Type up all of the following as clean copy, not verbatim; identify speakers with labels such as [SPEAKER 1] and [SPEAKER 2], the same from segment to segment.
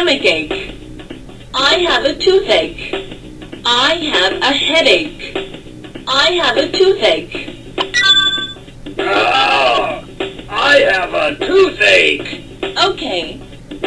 [SPEAKER 1] stomachache. I have a toothache. I have a headache. I have a toothache.
[SPEAKER 2] Ah, I have a toothache.
[SPEAKER 1] Okay.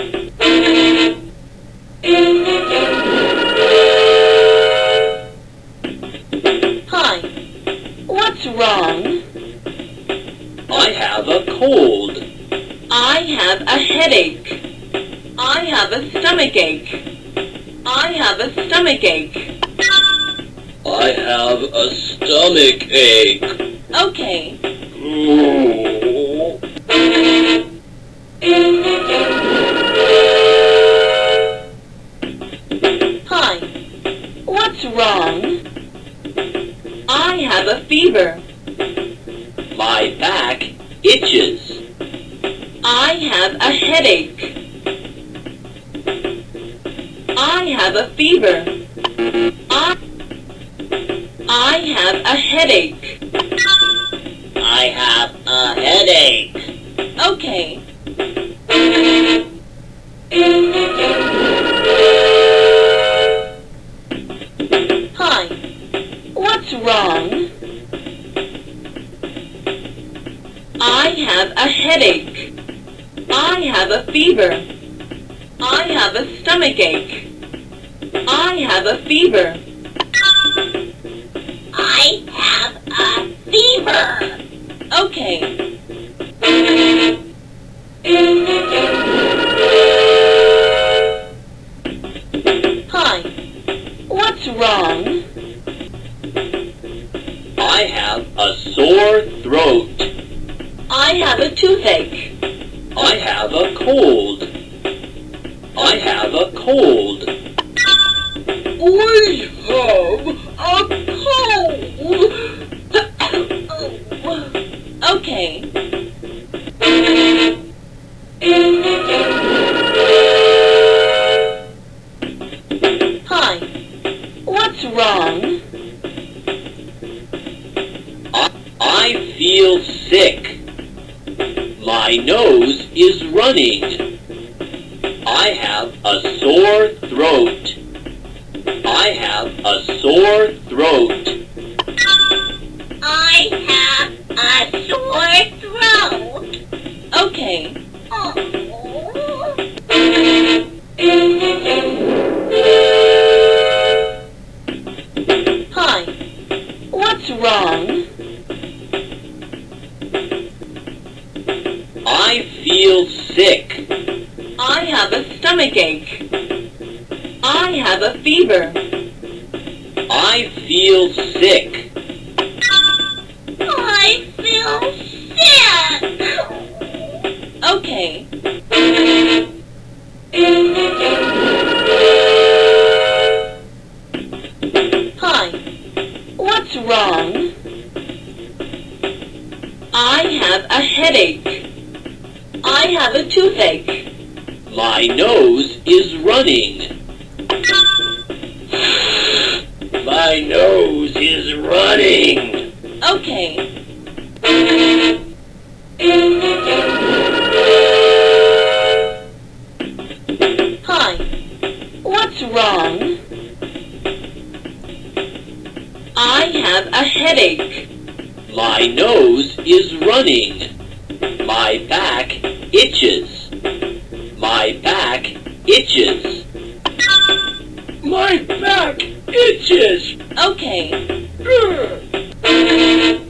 [SPEAKER 1] Hi. What's wrong?
[SPEAKER 2] I have a cold.
[SPEAKER 1] I have a headache. I have a stomachache. I have a stomachache.
[SPEAKER 2] I have a stomach ache.
[SPEAKER 1] Okay.
[SPEAKER 2] Ooh.
[SPEAKER 1] Hi. What's wrong? I have a fever.
[SPEAKER 2] My back itches.
[SPEAKER 1] I have a headache. I have a fever. I have a headache.
[SPEAKER 2] I have a headache.
[SPEAKER 1] Okay. Hi. What's wrong? I have a headache. I have a fever. I have a stomachache. I have a fever.
[SPEAKER 3] I have a fever.
[SPEAKER 1] Okay. Hi. What's wrong?
[SPEAKER 2] I have a sore throat.
[SPEAKER 1] I have a toothache.
[SPEAKER 2] I have a cold. I have a cold.
[SPEAKER 1] We have a cold. Okay. Hi. What's wrong?
[SPEAKER 2] I feel sick. My nose is running. I have a sore throat. I have a sore throat.
[SPEAKER 3] I have a sore throat.
[SPEAKER 1] Okay.
[SPEAKER 3] Oh.
[SPEAKER 1] Hi. What's wrong?
[SPEAKER 2] I feel sick.
[SPEAKER 1] I have a stomachache. I have a fever.
[SPEAKER 2] I feel sick.
[SPEAKER 3] I feel sick.
[SPEAKER 1] Okay. Hi. What's wrong? I have a headache. I have a toothache.
[SPEAKER 2] My nose is running. My nose is running.
[SPEAKER 1] Okay. Hi. What's wrong? I have a headache.
[SPEAKER 2] My nose is running. My back itches. My back itches. My back itches.
[SPEAKER 1] Okay.
[SPEAKER 2] Ugh.